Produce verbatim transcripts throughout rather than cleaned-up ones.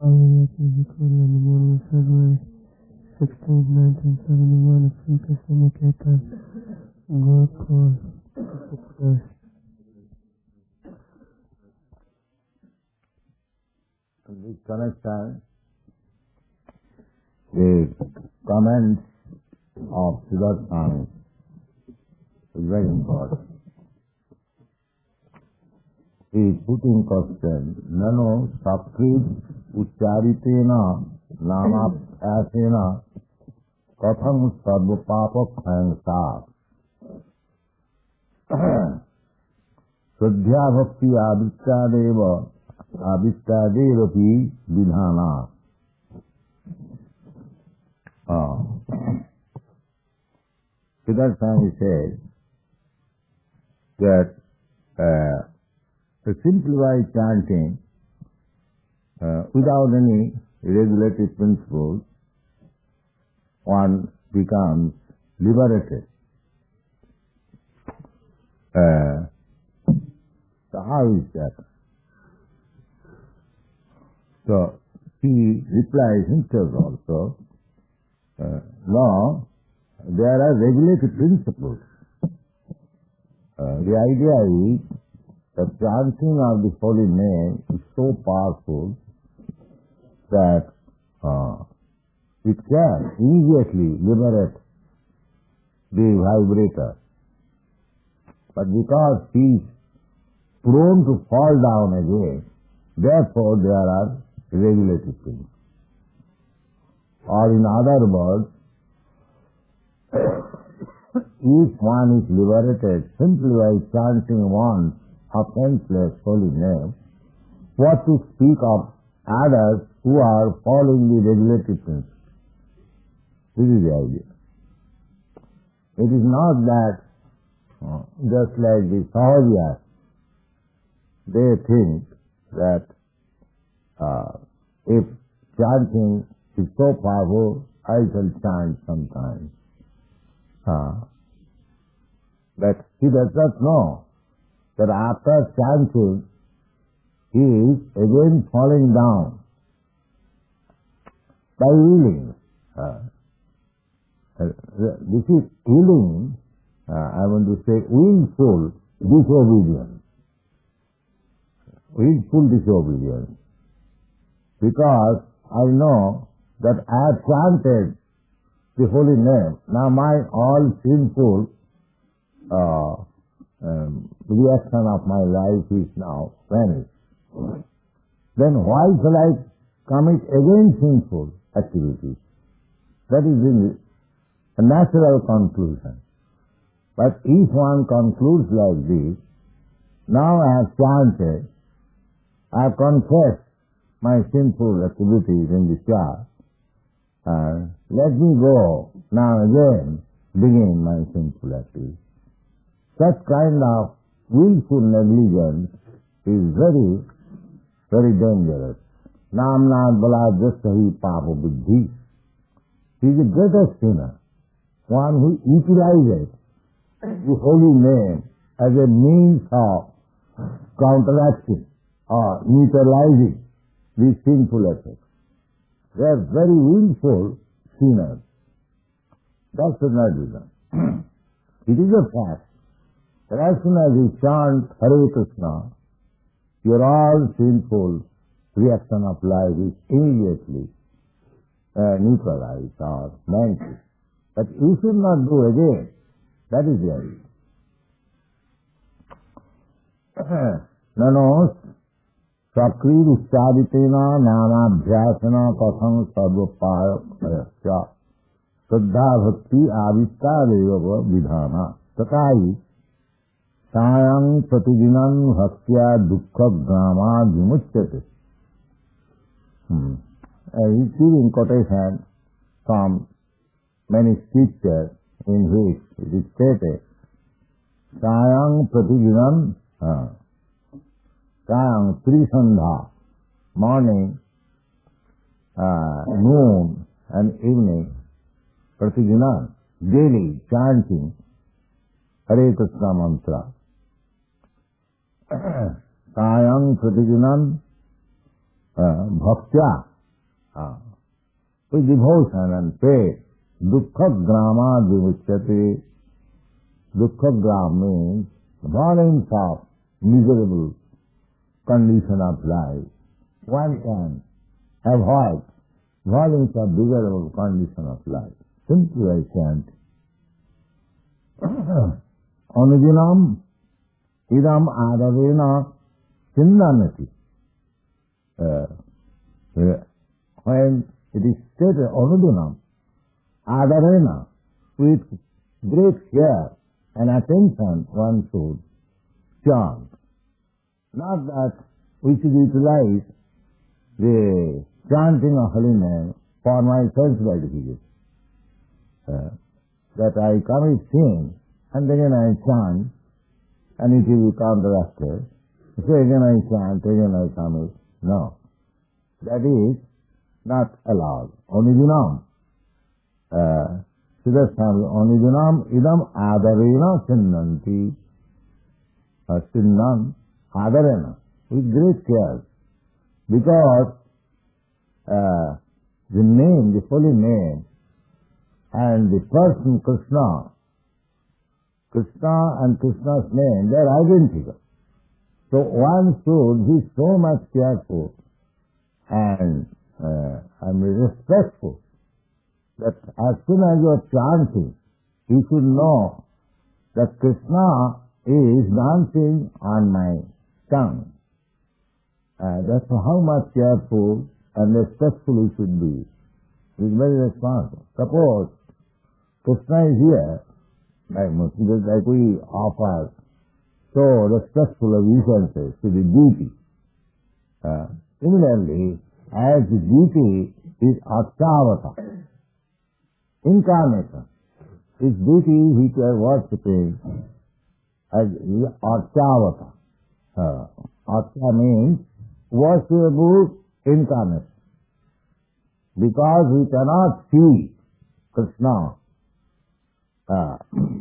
Hallelujah to recorded on the morning of February sixteenth, nineteen seventy-one, at Sri Krishna Niketa, Gurukul, Pradesh. This connection is comments of Siddhartha is very important. He is putting question, nano sakrit ucharitena namapyasena katham sarva papa khayangsa Swadhya bhakti abhittadeva abhittadevapi vidhana. Siddhartha says that uh, the simplified chanting uh, without any regulative principles, one becomes liberated. Uh, so how is that? So he replies himself also, uh, no, there are regulated principles. Uh, the idea is the chanting of the holy name is so powerful that uh, it can immediately liberate the vibrator. But because he is prone to fall down again, therefore there are regulated things. Or in other words, if one is liberated simply by chanting one offenseless holy name, what to speak of others who are following the regulated principles? This is the idea. It is not that uh, just like the Sahajas, they think that uh, if chanting is so powerful, I shall chant sometimes. Uh, but he does not know that after chanting, he is again falling down by willing. Uh, this is willing, uh, I want to say willful disobedience. Willful disobedience. Because I know that I have chanted the holy name. Now my all sinful uh, um, reaction of my life is now vanished. Then why shall I commit again sinful activities? That is the a natural conclusion. But if one concludes like this, now I have chanted, I have confessed my sinful activities in the church, uh, let me go now again begin my sinful activities. Such kind of willful negligence is very, very dangerous. Namnad balajasahi papa buddhi. He is the greatest sinner, one who utilizes the holy name as a means of counteracting or neutralizing these sinful effects. They are very willful sinners. That should not be done. It is a fact that as soon as you chant Hare Krishna, your all sinful reaction of life is immediately uh, neutralized or vanquished. But you should not do again. That is the idea. Nano sakrir uccaditena namabhyasana katham sarvapaya Saddha bhakti avittadeva vidhana tatai sayang pratidinam bhaktya dukkha grama vimuchyate. Hmm. Uh, he is giving quotation from many scriptures in which it is stated sayang pratidinam uh, sayang trisandha, morning, uh, noon and evening, pratidinam, daily chanting Hare Krishna mantra. Sayang pratidinam uh, bhaktya uh, with devotion and faith. Dukkha grama vimuchyate. Dukkha gram means volumes of miserable condition of life. One can avoid volumes of miserable condition of life. Simply I chant. Anudinam idam adarena chindanati. When it is stated Anudinam adarena, with great care and attention one should chant. Not that we should utilize the chanting of holy name for my sense gratification. Uh, that I commit sin and again I chant and it will be counteracted. So again I chant, again I commit. No. That is not allowed. Onidinam. Siddhasthami, onidinam idam adarena chinnanti. Chinnam adarena. With great care. Because uh, the name, the holy name, and the person Krishna, Krishna and Krishna's name, they are identical. So one should be so much careful and uh, and respectful that as soon as you are chanting, you should know that Krishna is dancing on my tongue. Uh, that's how much careful and respectful you should be. It is very responsible. Suppose Krishna is here, like, like we offer so respectful obeisances to the deity. Uh, similarly, as the deity is Archavata, incarnation, this deity which we are worshipping as Archavata. Uh, Archa means worshipable incarnation. Because we cannot see Krishna uh,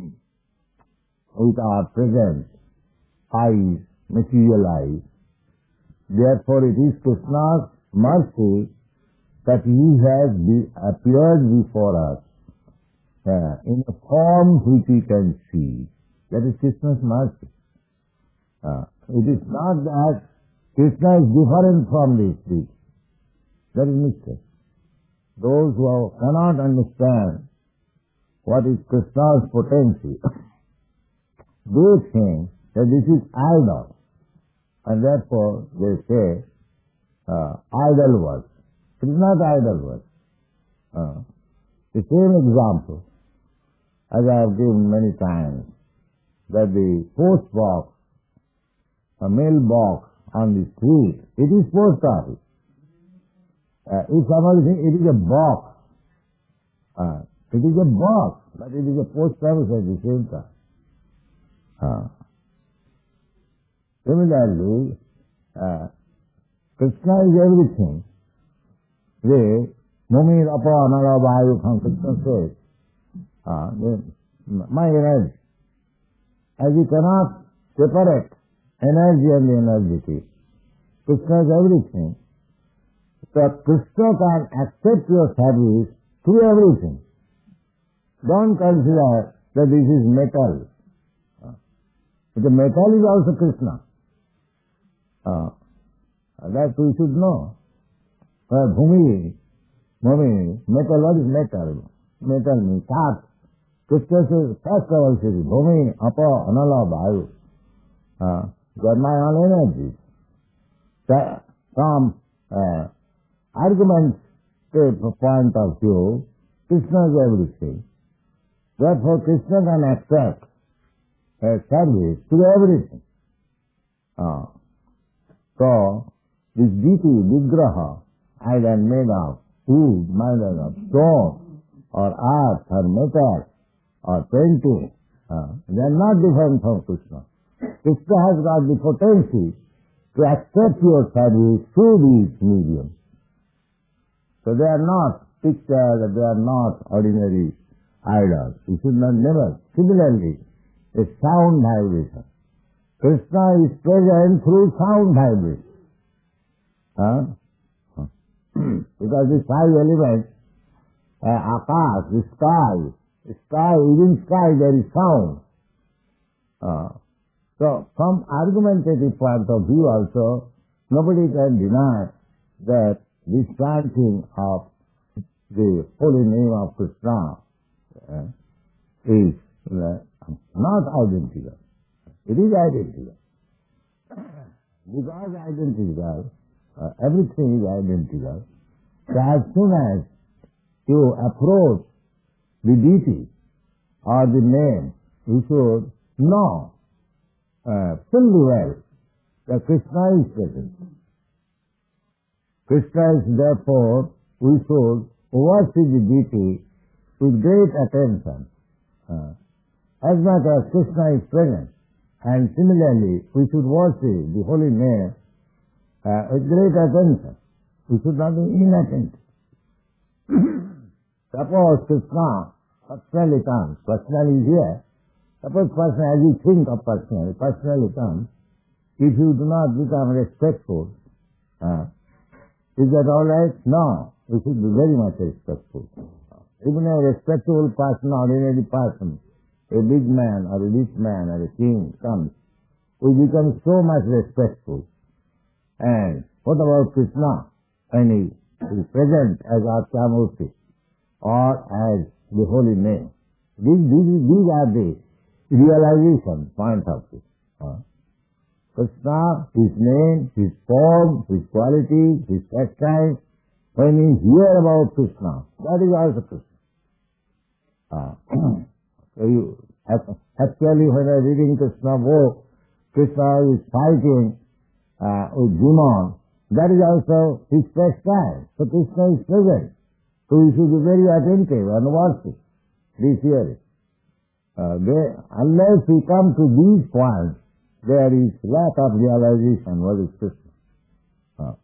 with our present eyes, material eyes. Therefore it is Krishna's mercy that He has be, appeared before us uh, in a form which we can see. That is Krishna's mercy. Uh, it is not that Krishna is different from this deity. That is mistake. Those who cannot understand what is Krishna's potency, they think that this is idol, and therefore they say uh, idol work. It is not idol work. Uh, the same example, as I have given many times, that the post box, a mail box on the street, it is post office. Uh, if somebody thinks it is a box, uh, it is a box, but it is a post office at the same time. Uh, similarly, uh, Krishna is everything. The Mumir Apa Anara Vayu from Krishna says, uh, the, my energy. As you cannot separate energy and the energy, Krishna is everything. So Krishna can accept your service through everything. Don't consider that this is metal. Uh, the metal is also Krishna. Uh, that we should know. Uh, bhumi, bhumi, metal, what is metal? Metal means earth. Krishna says, first of all says, bhumi, apa, anala, vayu. Uh, they are my own energies. From uh, argument point of view, Krishna is everything. Therefore, Krishna can accept a service to everything. Uh, so, this deity, Vigraha, either made of wood, made of stone, or earth, or metal, or painting, uh, they are not different from Krishna. Krishna has got the potency to accept your service through these mediums. So they are not pictures, they are not ordinary idols. You should not never. Similarly, a sound vibration. Krishna is present through sound vibration. Huh? Because because the five elements, uh, Akash, the sky, the sky, even sky there is sound. Uh, so from argumentative point of view also, nobody can deny that this chanting of the holy name of Krishna uh, is uh, not identical. It is identical. Because identical, uh, everything is identical. So as soon as you approach the deity or the name, you should know uh, fully well that Krishna is present. Krishna is therefore, we should worship the deity with great attention. Uh, as much as Krishna is present, and similarly, we should worship the holy name uh, with great attention. We should not be inattentive. Suppose Krishna personally comes, personally is here. Suppose personally, as you think of personally, personally comes, if you do not become respectful, uh, is that all right? No. We should be very much respectful. Even a respectable person, ordinary person, a big man or a rich man or a king comes, we become so much respectful. And what about Krishna when he is present as Atmamurti or as the holy name? These, these, these are the realization point of it. Uh, Krishna, his name, his form, his quality, his pastime, when you hear about Krishna, that is also Krishna. Uh, so you, actually when I reading Krishna book, Krishna is fighting uh, with demons, that is also his pastime. So Krishna is present. So you should be very attentive and worship this hearing. Uh, they, unless we come to these points, there is lack of realization what is Krishna. Uh,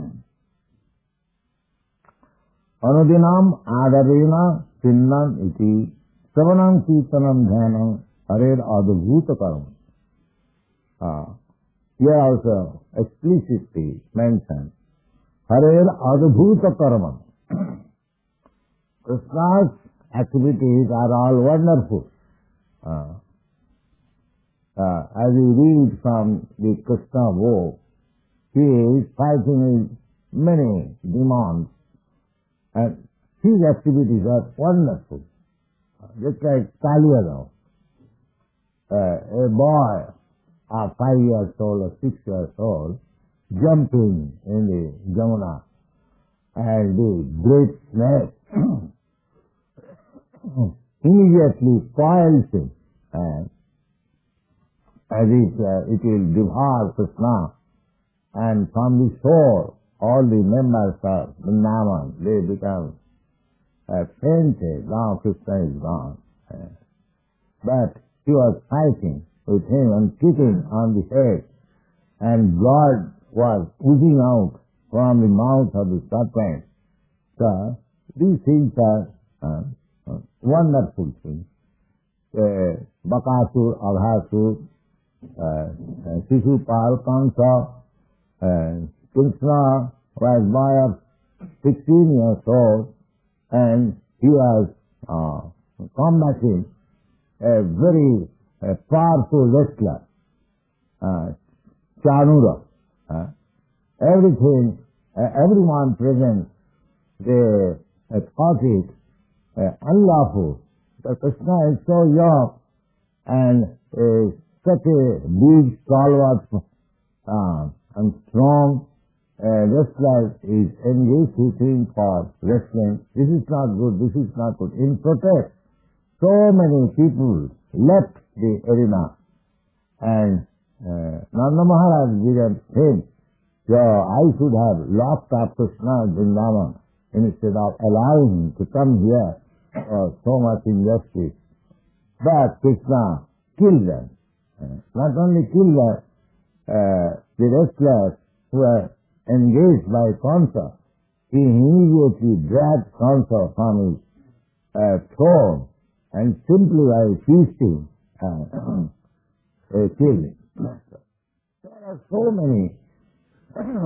Anudinam adarena chinnam iti savanam kirtanam dhyanam harer adbhuta karma. Uh, here also explicitly mentioned harer adbhuta karma. Krishna's activities are all wonderful. Uh, uh, as we read from the Krishna book, he is fighting with many demons, and his activities are wonderful. Just like Kaliyagam, uh, a boy of five years old or six years old jumping in the Jamuna, and the great snake immediately spoils him, and as it, uh, it will devour Krishna, and from the shore all the members of Vrindavan, they become uh, fainted. Now Krishna is gone. Uh, but he was fighting with him and kicking on the head, and blood was oozing out from the mouth of the serpent. So these things are uh, uh, wonderful things. Uh, Bakasur, Abhasur, uh, uh, Shishupal, Kansa, uh, Krishna was boy of sixteen years old, and he was uh, combating a very uh, powerful wrestler, uh, Chanura. Uh, everything, uh, everyone present, they uh, thought it uh, unlawful. But Krishna is so young and uh, such a big, stalwart uh, and strong uh, wrestler is engaged with him for wrestling. This is not good, this is not good. In protest, so many people left the arena, and uh, Nanda Maharaj didn't think, so I should have locked up Krishna in Vrindavan instead of allowing him to come here for so much injustice. But Krishna killed them. Uh, not only killed them, uh, the wrestlers who were engaged by Kansa, he immediately dragged Kansa from his uh, throne and simply by feasting uh, uh, killed him. There are so many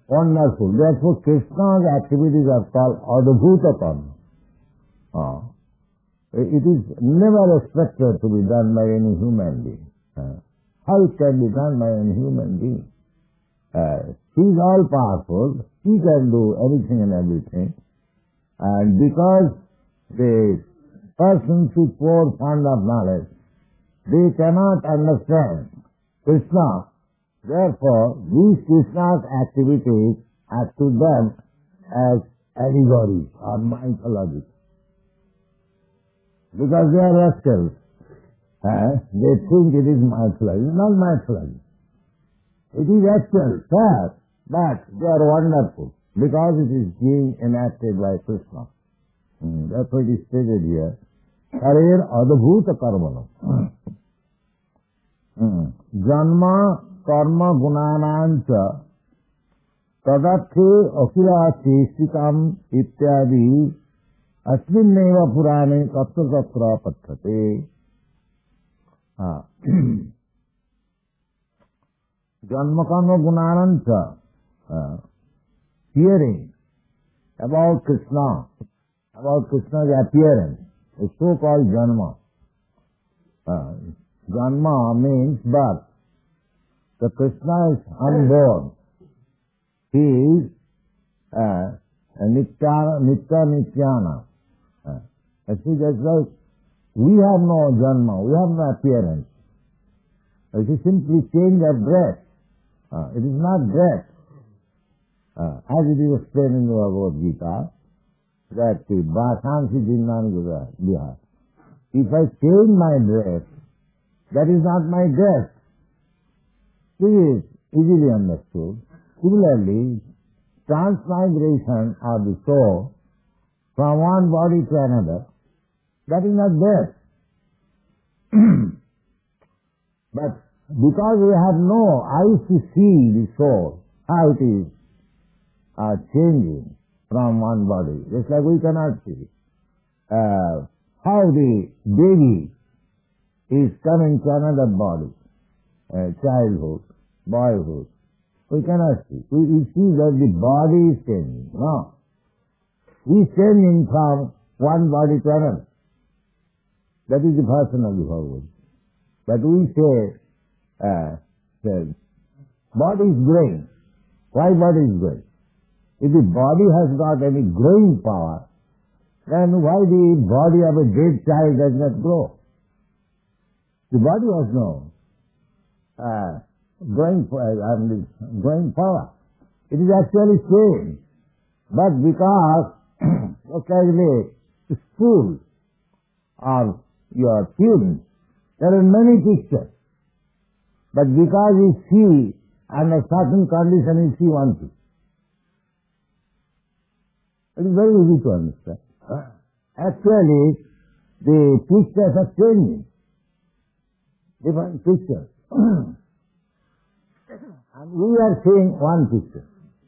wonderful. Therefore, Krishna's activities are called Adbhuta Karma. Uh, it is never expected to be done by any human being. Uh, how it can be done by any human being? Uh, he is all powerful. He can do anything and everything. And because the persons who pour fund of knowledge, they cannot understand Krishna. Therefore, these Krishna's activities are to them as allegories or mythology. Because they are rascals. Uh, they think it is mythology. It is not mythology. It is actual, fact, but they are wonderful because it is being enacted by Krishna. Mm, that's what is stated here. Harer adbhuta karmanam. Mm. Janma karma gunanancha tadathe akila chestikam ityadi asminneva purane tatra tatra pathate. Janma karma gunanancha, uh, hearing about Krishna, about Krishna's appearance, is so-called janma. Uh, janma means birth. The Krishna is unborn. He is uh, nitya, nitya nityana. Uh, actually, that's like we have no janma, we have no appearance. It is simply change of dress. Uh, it is not dress. Uh, as it is explained in the Bhagavad Gita, that the Bhasansi Jinnani Bihar. If I change my dress, that is not my dress. This is easily understood. Similarly, transmigration of the soul from one body to another, that is not death. But because we have no eyes to see the soul, how it is uh, changing from one body, just like we cannot see uh, how the baby is coming to another body, uh, childhood, boyhood. We cannot see. We, we see that the body is changing. No. He is changing from one body to another. That is the person of the Bhagavad. But we say, uh, say, body is growing. Why body is growing? If the body has got any growing power, then why the body of a dead child does not grow? The body has no uh, growing, uh, growing power. It is actually same. But because occasionally school or your students, there are many pictures. But because you see under certain condition, you see one picture. It is very easy to understand. Actually, the pictures are changing. Different pictures. And we are seeing one picture.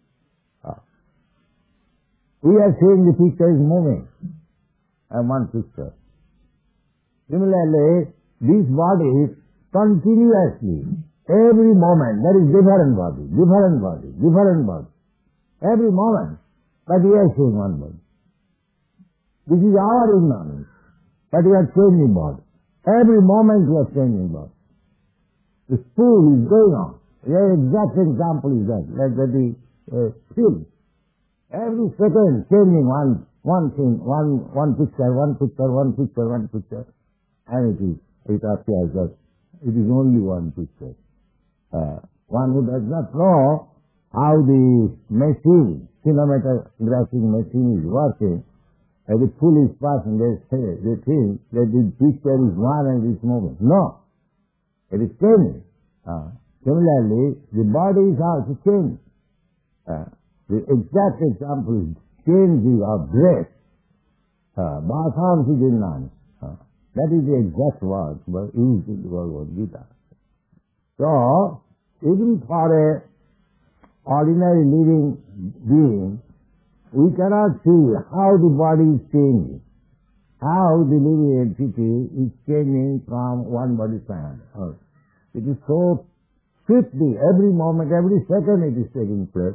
We are seeing the picture is moving. And one picture. Similarly, these bodies continuously, every moment, there is different body, different body, different body. Every moment. But we are seeing one body. This is our ignorance. But we are changing body. Every moment we are changing body. The spool is going on. The exact example is that, like that the uh, film. Every second changing one, one thing, one, one picture, one picture, one picture, one picture. And it is, it appears that it is only one picture. Uh, one who does not know how the machine, cinematographic machine is working, as a foolish person, they say, they think that the picture is one and it is moving. No. It is changing. Uh, similarly, the body is also changing. Uh, the exact example is changing of dress. Bhasansi Jinnani. That is the exact word used in the Bhagavad Gita. So, even for a ordinary living being, we cannot see how the body is changing, how the living entity is changing from one body to another. It is so swiftly, every moment, every second it is taking place.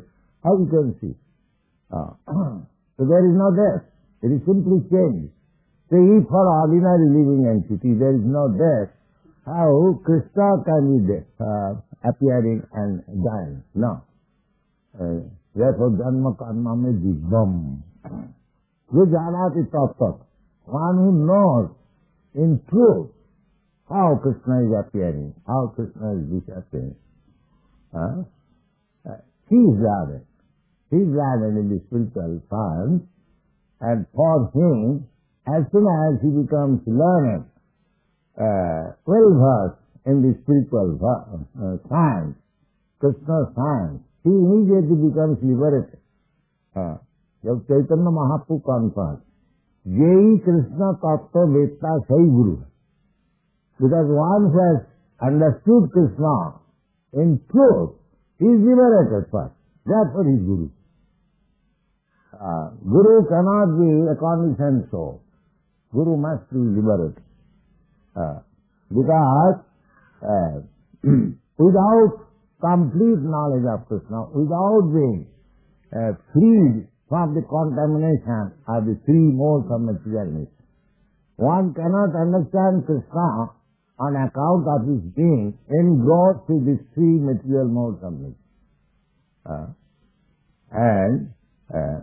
How you can see? Uh, so there is no death. It is simply change. So if for ordinary living entity there is no death, how Krishna can be death, uh, appearing and dying? No. Uh, therefore, Janma Karma me Digbam. Jo janati tattat. One who knows in truth how Krishna is appearing, how Krishna is disappearing. Huh? Uh, he is learned. He is learned in the spiritual science, and for him, as soon as he becomes learned, uh, well versed in the spiritual uh, science, Krishna science, he immediately becomes liberated. Uh, जब Chaitanya Mahaprabhu conference यही कृष्ण तत्व वेत्ता सही गुरु है, because one who has understood Krishna in truth, he is liberated first. Therefore he is Guru. Uh, Guru cannot be a conditioned soul. Guru must be liberated. Uh, because uh, without complete knowledge of Krishna, without being uh, freed from the contamination of the three modes of materialness, one cannot understand Krishna on account of his being engrossed with these three material modes of nature. Uh, and uh,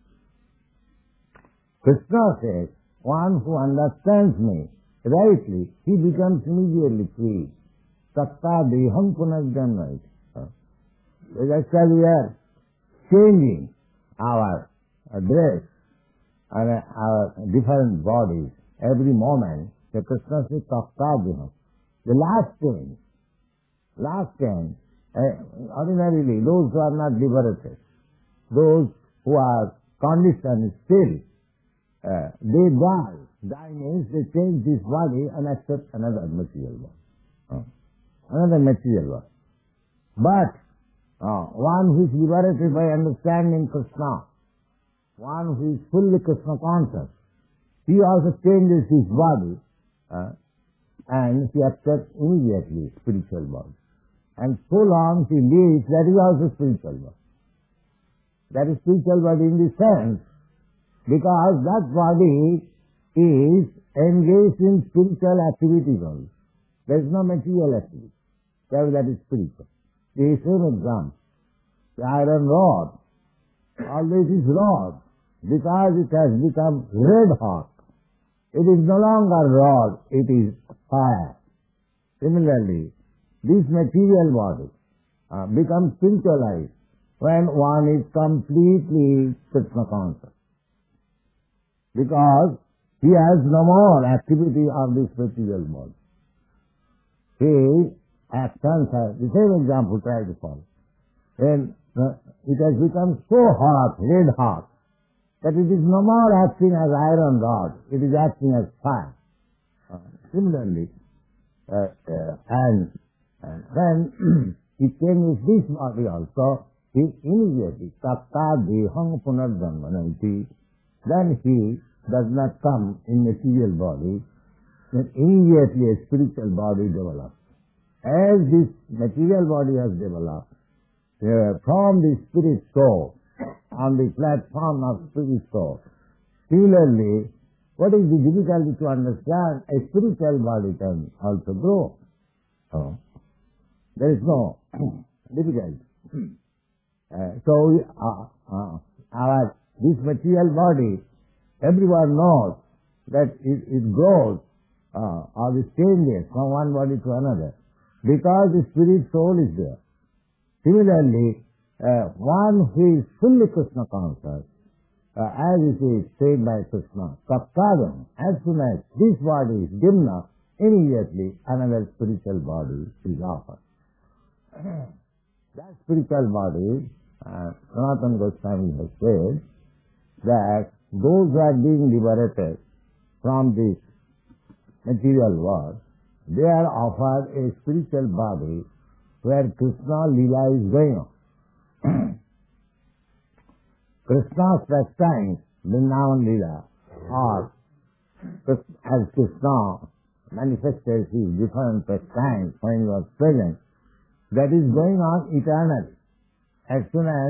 Krishna says, one who understands me rightly, he becomes immediately free. Tatta deham punarjanma. Uh, actually we are changing our uh, dress and uh, our different bodies every moment. The Krishna says, Tatta deham. The last change, last change, uh, ordinarily those who are not liberated, those who are conditioned still, uh, they die. Die means they change this body and accept another material body. Uh, another material body. But uh, one who is liberated by understanding Krishna, one who is fully Krishna conscious, he also changes his body uh, and he accepts immediately spiritual body. And so long he lives, that is also spiritual body. That is spiritual body in the sense, because that body is engaged in spiritual activities only. There is no material activity. Therefore that is spiritual. The same example. The iron rod, although it is rod, because it has become red hot, it is no longer rod, it is fire. Similarly, this material body uh, becomes spiritualized when one is completely Krishna conscious. Because he has no more activity of this material body. His actions are, the same example try to follow. When uh, it has become so hot, red hot, that it is no more acting as iron rod, it is acting as fire. Uh, similarly, uh, uh, and, and when he changes this body also, he immediately, tatta deham punarjanmananti, then he does not come in material body, then immediately a spiritual body develops. As this material body has developed, uh, from the spirit soul, on the platform of spirit soul, similarly, what is the difficulty to understand? A spiritual body can also grow. Oh. There is no difficulty. Uh, so, we, uh, uh, our, this material body, everyone knows that it, it grows uh, or it changes from one body to another because the spirit soul is there. Similarly, uh, one who is fully Krishna conscious, uh, as it is said by Krishna, Tattadam, as soon as this body is given up, immediately another spiritual body is offered. That spiritual body, uh, Sanatana Goswami has said that those who are being liberated from this material world, they are offered a spiritual body where Krishna Leela is going on. Krishna's pastimes, Vrindavan Leela, or as Krishna manifested his different pastimes when he was present, that is going on eternally. As soon as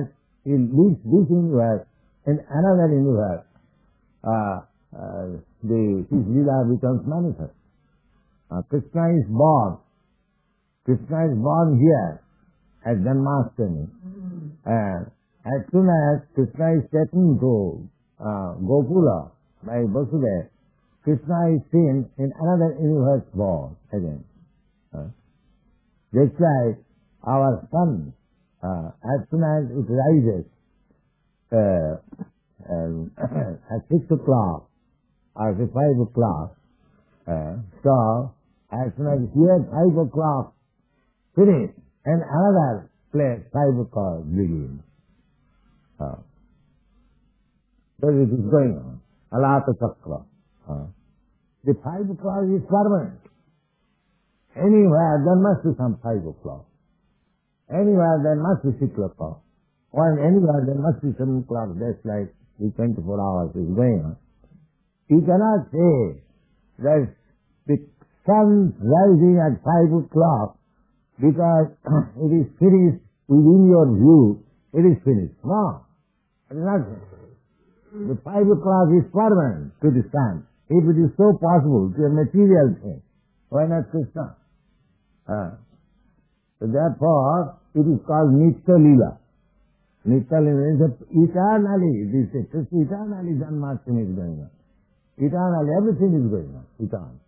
he leaves this universe, in another universe, uh, uh, the, his Leela becomes manifest. Uh, Krishna is born. Krishna is born here at Janmashtami. And as soon as Krishna is taken to uh, Gokula by Vasudeva, Krishna is seen in another universe born again. Uh, just like our sun, uh, as soon as it rises uh, um, at six o'clock or at five o'clock, uh, so as soon as here five o'clock finish, and another place five o'clock begins. Uh, so it is going on. Alata Chakra. Uh, the five o'clock is permanent. Anywhere there must be some five o'clock. Anywhere there must be six o'clock. Or anywhere there must be seven o'clock. That's like the twenty-four hours is going on. You cannot say that the sun rising at five o'clock because it is finished within your view, it is finished. No, it is not. The five o'clock is permanent to the sun. If it is so possible to a material thing, why not Krishna? Uh, so therefore, it is called Nitya Leela. Nitya Leela is eternally, this is eternally Janmashtami is going on. Eternally, everything is going on, eternally.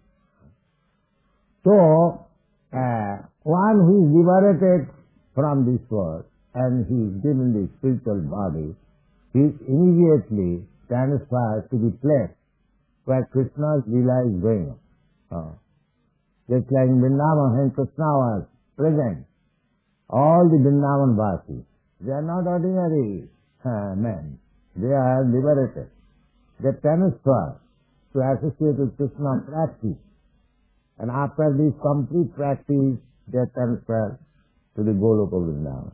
So, uh, one who is liberated from this world and he is given the spiritual body, he is immediately transferred to the place where Krishna's Leela is going on. Uh, just like in Vrindavan, when Krishna was present, all the Vrindavan Vasis, they are not ordinary uh, men. They are liberated. They transfer to associate with Krishna practice. And after this complete practice, they transfer to the Goloka Vrindavan.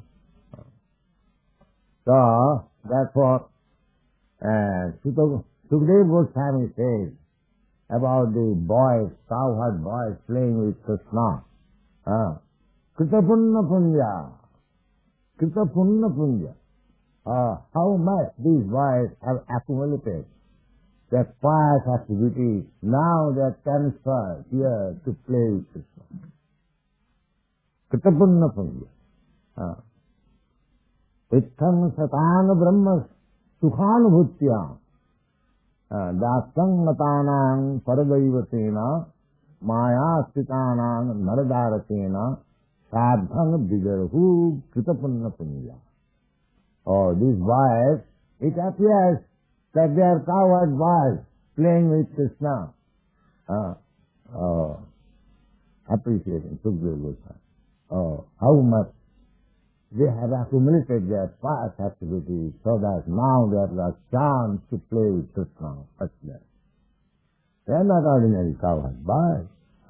So, therefore, uh, Sukadeva Goswami says about the boys, cowherd boys playing with Krishna. Uh, Kritapunna Punja. Kritapunna Punja. Uh, how much these boys have accumulated their past activities, now they are transferred here to play with Krishna. Kritapunna Punja. Uh, Itthan satana brahma sukhanubhutyam dasang matanang paradaivatena mayastitanang naradaratena sadhang bigarhu kritapunna punya. Oh, these boys, it appears that they are cowherd boys playing with Krishna. Uh, oh, appreciating Sukadeva Goswami. Oh, how much they have accumulated their past activities so that now they have a chance to play with Krishna. They are not ordinary cowherd boys.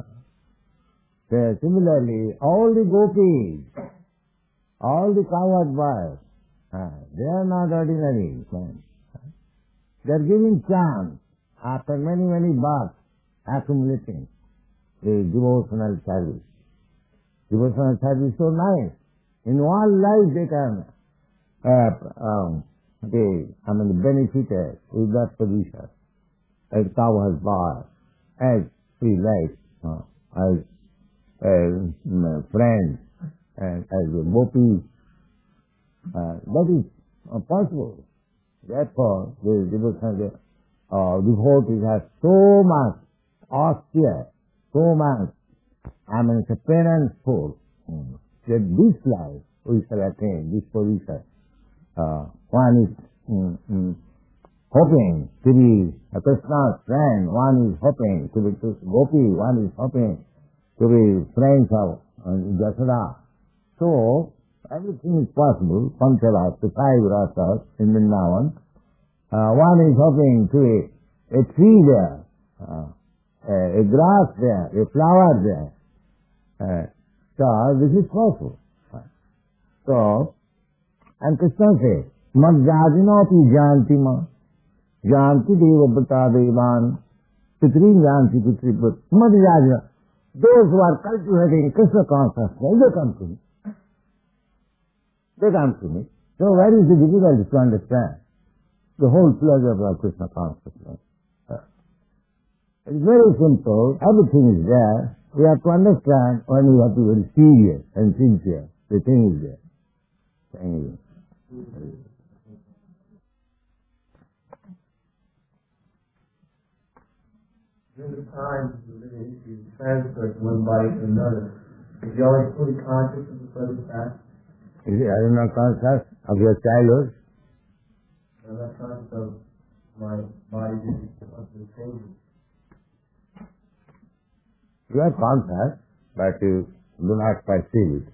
Similarly, all the gopis, all the cowherd boys, they are not ordinary men. They are giving chance after many, many births accumulating a devotional service. Devotional service is so nice. In one life they can uh, um, they, I mean, benefited with that position as cowherd boy, as free life, uh, as uh, friends, and as a gopi. Uh, that is uh, possible. Therefore, the devotional uh, devotee has so much austere, so much, I mean, it's a penance-full, mm, that this life we shall attain, this position. Uh, one is mm, mm, hoping to be a Krishna's friend, one is hoping to be gopi, one is hoping to be friends of uh, Jasada. So, everything is possible, Panchavas, the five rasas in Vrindavan. Uh, one is hoping to be a tree there, uh, a, a grass there, a flower there. Uh, so, this is possible. So, and Krishna says, Madhyajinopi janti ma, janti deva bhata devan, pitri janti pitri bhata, Madhyajina. Those who are cultivating Krishna consciousness, they come to me. They come to me. So where is the difficulty to understand the whole philosophy of Krishna consciousness? It's very simple. Everything is there. We have to understand when we have to be very serious and sincere. The thing is there. Thank you. During the time you transfer from one body to another, is he always fully conscious of the present fact? Is it, are you not conscious of your childhood? I'm not conscious of my body being constantly changing. You are conscious, but you do not perceive it.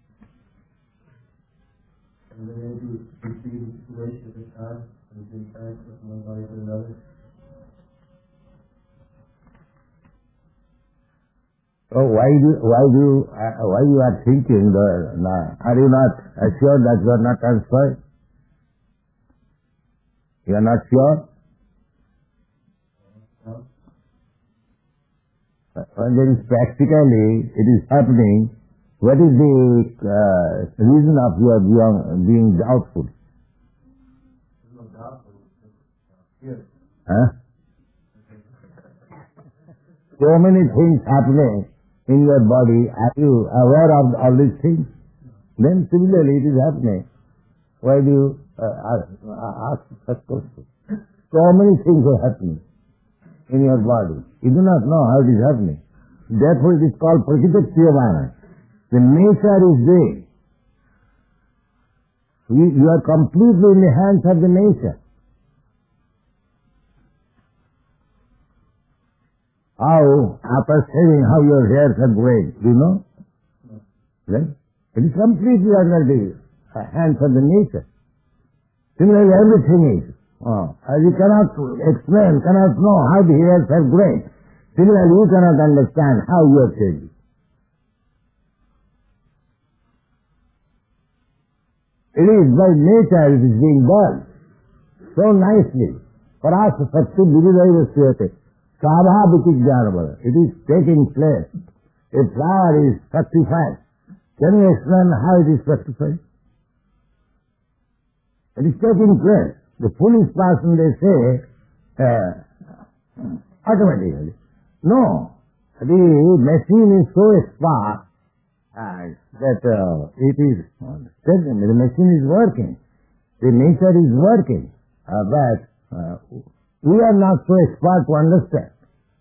And then maybe you see the situation at the time, and being transferred from one body to another. So why do why do you, uh, why you are thinking? The, uh, are you not assured that you are not transferred? You are not sure. No? When there is practically, it is happening, what is the uh, reason of your being, being doubtful? There's no doubt that it's here. Huh? So many things happening in your body. Are you aware of all these things? Then similarly it is happening. Why do you uh, ask, ask such questions? So many things are happening in your body. You do not know how it is happening. Therefore it is called Prakritakshiyamana. The nature is there. You, you are completely in the hands of the nature. How, after shaving, how your hairs are growing, do you know? Right? It is completely under the hands of the nature. Similarly, everything is. Oh, as you cannot explain, cannot know how the hairs are growing. Similarly, you cannot understand how you are changing. It is by nature it is being done so nicely. Parasa Sattu Vividaivasyate. Svabhaviki Jnanabala. It is taking place. A flower is fructified. Can you explain how it is fructified? It is taking place. The foolish person, they say, uh, automatically. No. The machine is so smart uh, that uh, it is taken. The machine is working. The nature is working. Uh, but uh, we are not so expert to understand.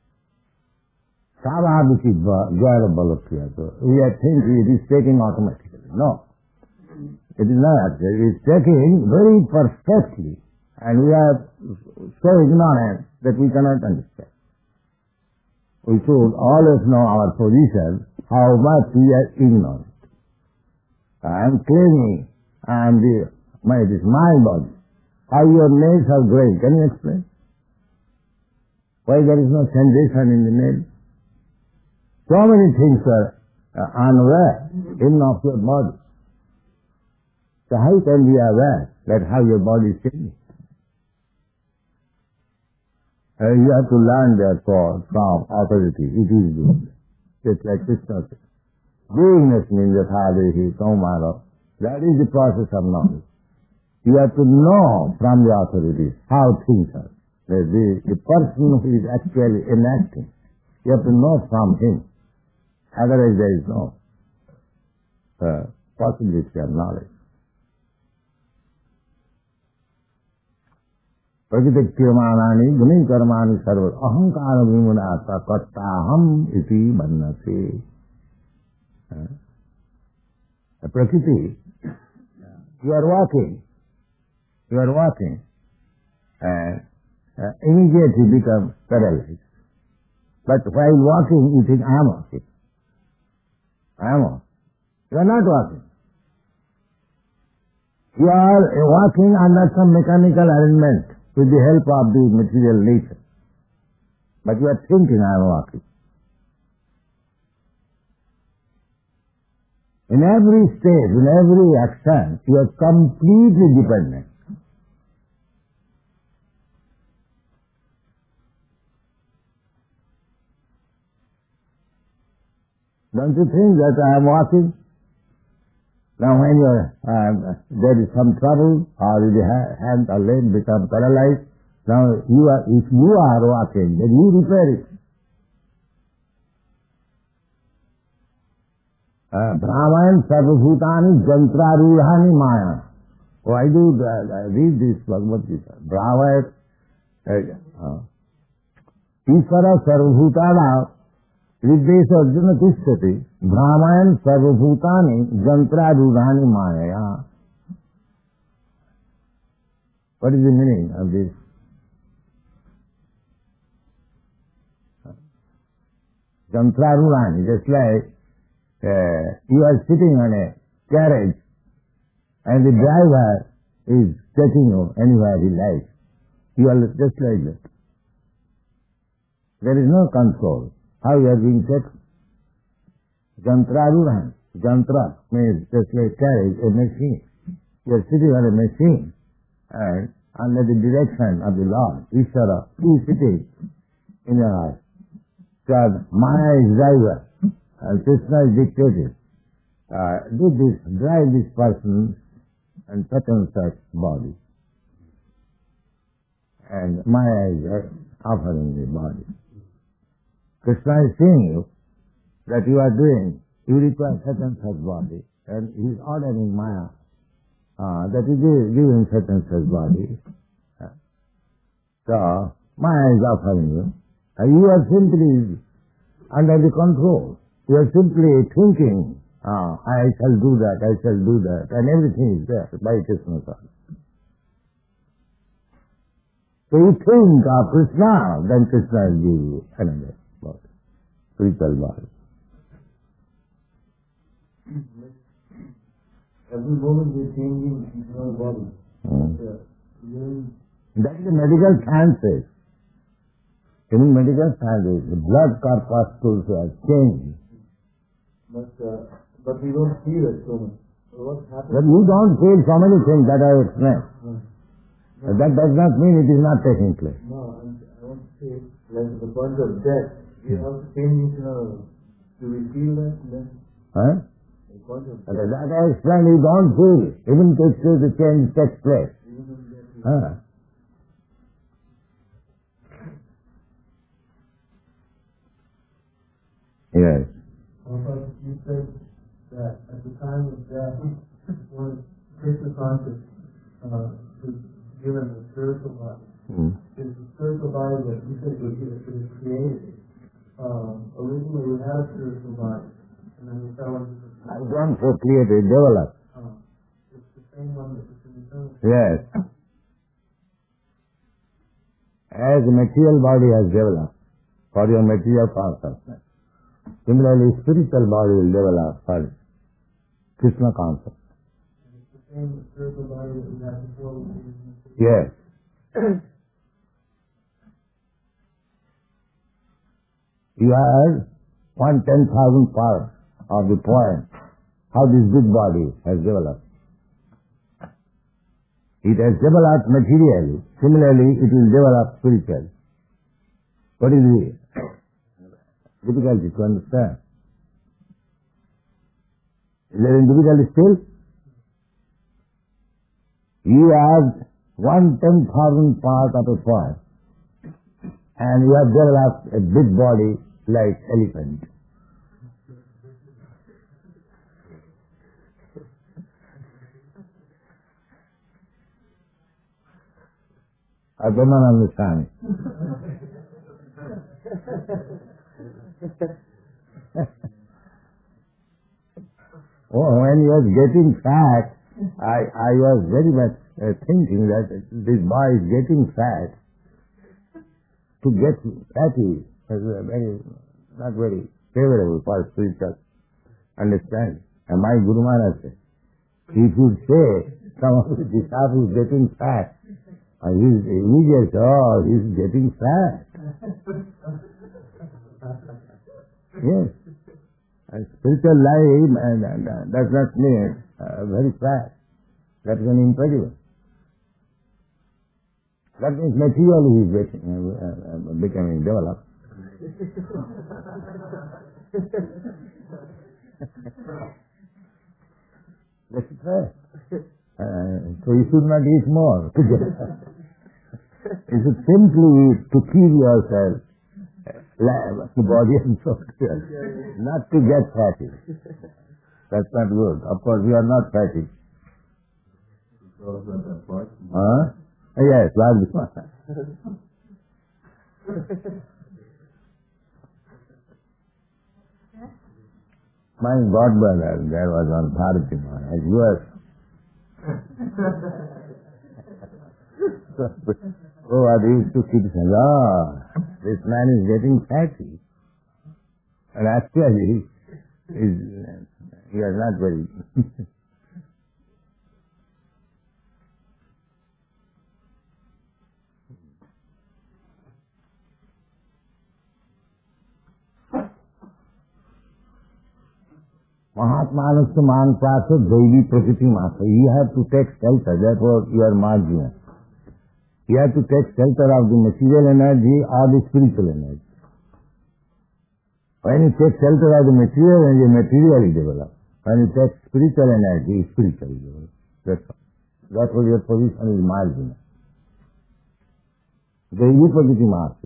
Savabhiki Jnana Balakya. We are thinking it is taking automatically. No. It is not. It is taking very perfectly. And we are so ignorant that we cannot understand. We should always know our position, how much we are ignorant. I am claiming I am the, my, it is my body. How your nails are growing. Can you explain? Why there is no sensation in the nail? So many things are uh, unaware in of your body. So how can we be aware that how your body is changing? Uh, you have to learn therefore from authority. It is good. Just like Krishna said. Beingness means yathadehi kaumara. That is the process of knowledge. You have to know from the authorities how things are. The, the, the person who is actually enacting, you have to know from him. Otherwise there is no uh, possibility of knowledge. Prakritakshiyamani guni karmani sarva ahankara vimunata kattaham iti bannate. The Prakriti, you are walking, you are walking, and uh, immediately become paralyzed. But while walking, you think, I am walking. I am walking. You are not walking. You are walking under some mechanical arrangement with the help of the material nature. But you are thinking, I am walking. In every stage, in every action, you are completely dependent. Don't you think that I am walking? Now when you're, uh, there is some trouble, or your ha- hand or leg become paralyzed, now you are, if you are walking, then you repair it. Uh, Brahman sarvabhutani jantrarudhani maya. Oh, I do uh, read this Bhagavad Gita. Brahman, uh, Ishvara sarvabhutana Viddesha Arjuna Tishtati Brahman sarvabhutani jantrarudhani maya. What is the meaning of this? Jantrarudhani, just like uh, you are sitting on a carriage and the driver is taking you anywhere he likes. You are just like that. There is no control. How you are being taken? Jantrarudhani. Jantra means just like carriage, a machine. You are sitting on a machine and under the direction of the Lord, Ishvara, he is sitting in your heart. God, Maya is driver and Krishna is dictator. Uh, do this, drive this person and such and such body. And Maya is offering the body. Krishna is seeing you, that you are doing, you require such and such body, and he is ordering Maya uh, that he is giving such and such body. Uh, so, Maya is offering you, and you are simply under the control. You are simply thinking, ah, I shall do that, I shall do that, and everything is there by Krishna's order. So you think of Krishna, then Krishna will give you another body, spiritual body. Every moment we are changing our body. Hmm. Uh, that is the medical sciences. In medical sciences, the blood corpuscles are changing. But, uh, but we don't feel it so much. So what happens? But you don't feel so many things that I explained. Uh, But that does not mean it is not taking place. No, I want to say, like the point of death, we have to change it. Uh, do we feel that? Then? Huh? The point of But death. that I explained, you don't feel it. Even takes you the change takes place. Even when death is Huh? Yes. Also, you said that at the time of death, when Krishna conscious uh, is given the spiritual body, Hmm. is the spiritual body that you said was, was created. Um, originally, we had a spiritual body, and then we fell into the. I don't say created, developed. Uh, it's the same one that was in the eternal. Yes. As the material body has developed for your material consciousness, similarly spiritual body will develop for Krishna consciousness. And it's the same spiritual body that we had before we came into the. Yes. You have one ten thousand parts of the point how this good body has developed. It has developed materially. Similarly, it will develop spiritually. What is the difficulty to understand? Is there any difficulty still? You have one ten thousand part of a point, and you have developed a big body like elephant. I do not understand. Oh, when you was getting fat, I, I was very much uh, thinking that this boy is getting fat. To get fatty is uh, very, not very favorable for spiritual understanding. And my Guru Maharaj said, if you say some of the disciples getting fat, uh, he's immediate, oh, he's getting fat. Yes. And spiritual life and, and, uh, does not mean uh, very fat. That is an impediment. That means materially he is getting, uh, uh, becoming developed. That's right. Uh, so you should not eat more. You should simply eat to keep yourself, the body and soul, not to get fatty. That's not good. Of course, we are not fatty. Huh? Yes, large part. My godbrother, there was on Bharati Maharaj, U S Oh, I used to keep saying, oh, this man is getting fatty. And actually, is he is not very... Mahatmanasya manprasa devi prakriti masa. You have to take shelter, therefore you are marginal. You have to take shelter of the material energy or the spiritual energy. When you take shelter of the material energy, materially develop. When you take spiritual energy, spiritually develop. That's all. Therefore your position is marginal. Devi prakriti masa.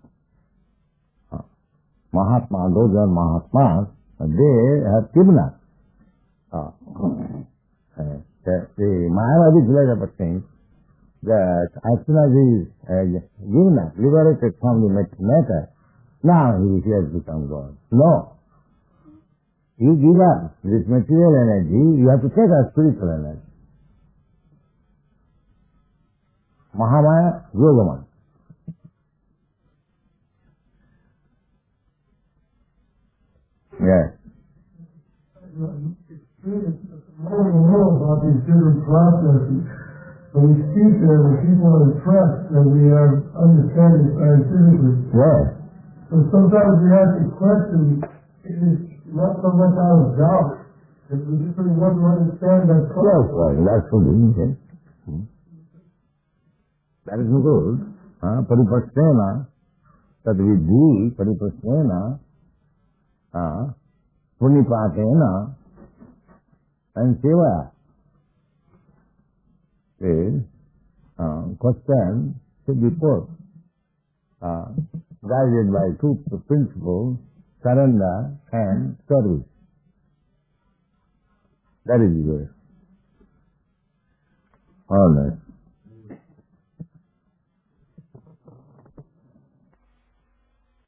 Mahatma, those are Mahatmas, they have Kibna. Uh, uh, the, the Mayavadi philosopher thinks that as soon as he is uh, given up, liberated from the matter, now he has become God. No. You give up this material energy, you have to take a spiritual energy. Mahamaya, Yogamaya. Yes. It's more and more about these different processes. When we speak there, the people are impressed that we are understanding scientifically. Yes. So sometimes we ask a question, it is not so much out of doubt, that we just really want to understand that Yes, concept. well, that's good. Yes. Hmm. That is good. Uh, Paripasena, tad vidhi, paripasena, uh, punipatena, and seva is uh, question should be put, uh, guided by two principles, surrender and service. That is good. All right.